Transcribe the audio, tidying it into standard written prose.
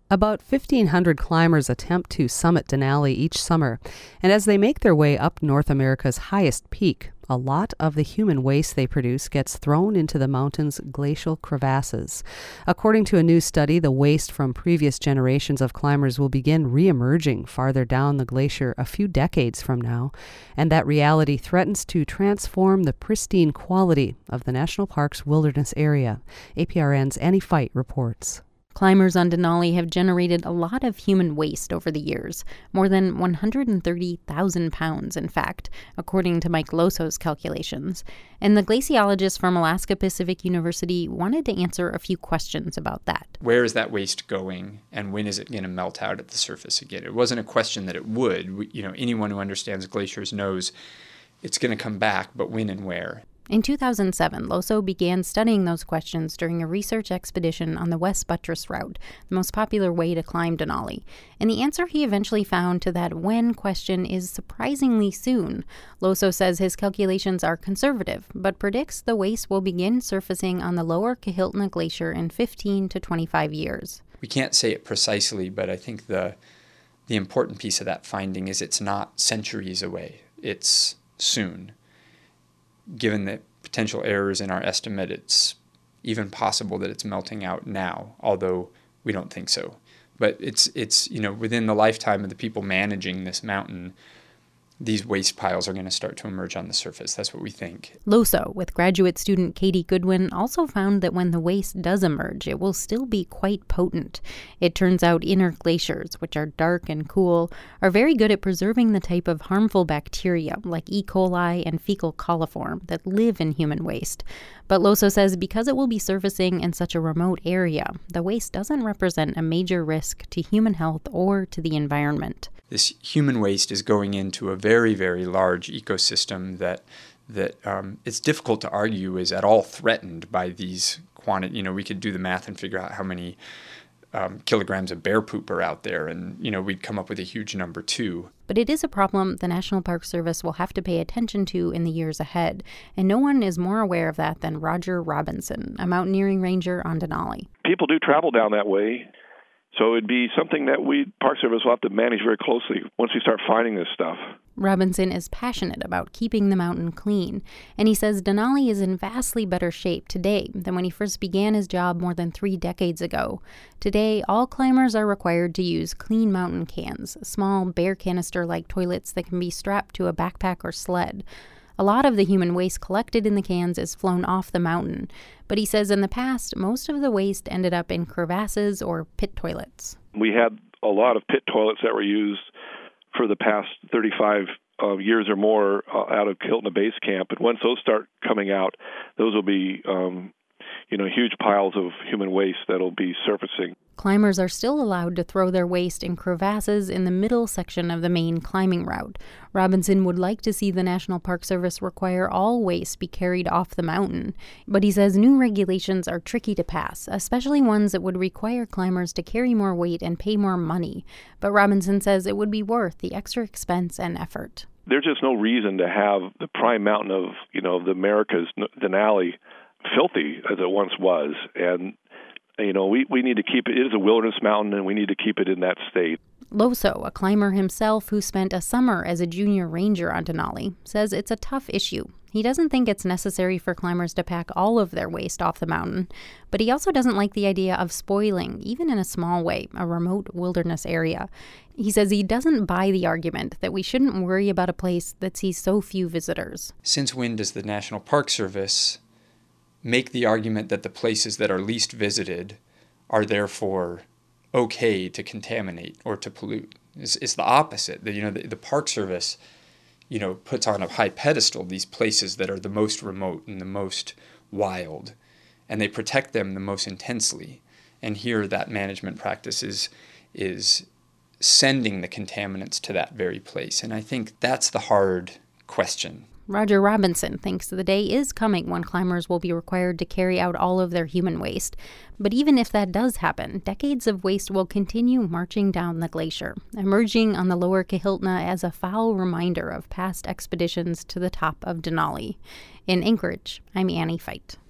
About 1,500 climbers attempt to summit Denali each summer, and as they make their way up North America's highest peak, a lot of the human waste they produce gets thrown into the mountain's glacial crevasses. According to a new study, the waste from previous generations of climbers will begin re-emerging farther down the glacier a few decades from now, and that reality threatens to transform the pristine quality of the national park's wilderness area. APRN's Annie Fight reports. Climbers on Denali have generated a lot of human waste over the years, more than 130,000 pounds, in fact, according to Mike Loso's calculations. And the glaciologist from Alaska Pacific University wanted to answer a few questions about that. Where is that waste going, and when is it going to melt out at the surface again? It wasn't a question that it would. Anyone who understands glaciers knows it's going to come back, but when and where? In 2007, Loso began studying those questions during a research expedition on the West Buttress Route, the most popular way to climb Denali. And the answer he eventually found to that when question is surprisingly soon. Loso says his calculations are conservative, but predicts the waste will begin surfacing on the lower Kahiltna Glacier in 15 to 25 years. We can't say it precisely, but I think the important piece of that finding is it's not centuries away. It's soon. Given the potential errors in our estimate, it's even possible that it's melting out now, although we don't think so. But it's within the lifetime of the people managing this mountain, these waste piles are going to start to emerge on the surface. That's what we think. Loso, with graduate student Katie Goodwin, also found that when the waste does emerge, it will still be quite potent. It turns out inner glaciers, which are dark and cool, are very good at preserving the type of harmful bacteria like E. coli and fecal coliform that live in human waste. But Loso says because it will be surfacing in such a remote area, the waste doesn't represent a major risk to human health or to the environment. This human waste is going into a very, very large ecosystem that it's difficult to argue is at all threatened by these quantity. We could do the math and figure out how many kilograms of bear poop are out there, and we'd come up with a huge number too. But it is a problem the National Park Service will have to pay attention to in the years ahead, and no one is more aware of that than Roger Robinson, a mountaineering ranger on Denali. People do travel down that way. So it'd be something that Park Service will have to manage very closely once we start finding this stuff. Robinson is passionate about keeping the mountain clean, and he says Denali is in vastly better shape today than when he first began his job more than 3 decades ago. Today, all climbers are required to use clean mountain cans, small bear canister-like toilets that can be strapped to a backpack or sled. A lot of the human waste collected in the cans is flown off the mountain, but he says in the past, most of the waste ended up in crevasses or pit toilets. We had a lot of pit toilets that were used for the past 35 years or more out of Kahiltna Base Camp, and once those start coming out, those will be huge piles of human waste that'll be surfacing. Climbers are still allowed to throw their waste in crevasses in the middle section of the main climbing route. Robinson would like to see the National Park Service require all waste be carried off the mountain, but he says new regulations are tricky to pass, especially ones that would require climbers to carry more weight and pay more money. But Robinson says it would be worth the extra expense and effort. There's just no reason to have the prime mountain of, the Americas, Denali, filthy as it once was, and we need to keep it. It is a wilderness mountain, and we need to keep it in that state. Loso, a climber himself who spent a summer as a junior ranger on Denali, says it's a tough issue. He doesn't think it's necessary for climbers to pack all of their waste off the mountain, but he also doesn't like the idea of spoiling, even in a small way, a remote wilderness area. He says he doesn't buy the argument that we shouldn't worry about a place that sees so few visitors. Since when does the National Park Service make the argument that the places that are least visited are therefore okay to contaminate or to pollute? It's the opposite. The Park Service, puts on a high pedestal these places that are the most remote and the most wild, and they protect them the most intensely. And here that management practice is sending the contaminants to that very place. And I think that's the hard question. Roger Robinson thinks the day is coming when climbers will be required to carry out all of their human waste. But even if that does happen, decades of waste will continue marching down the glacier, emerging on the lower Kahiltna as a foul reminder of past expeditions to the top of Denali. In Anchorage, I'm Annie Fight.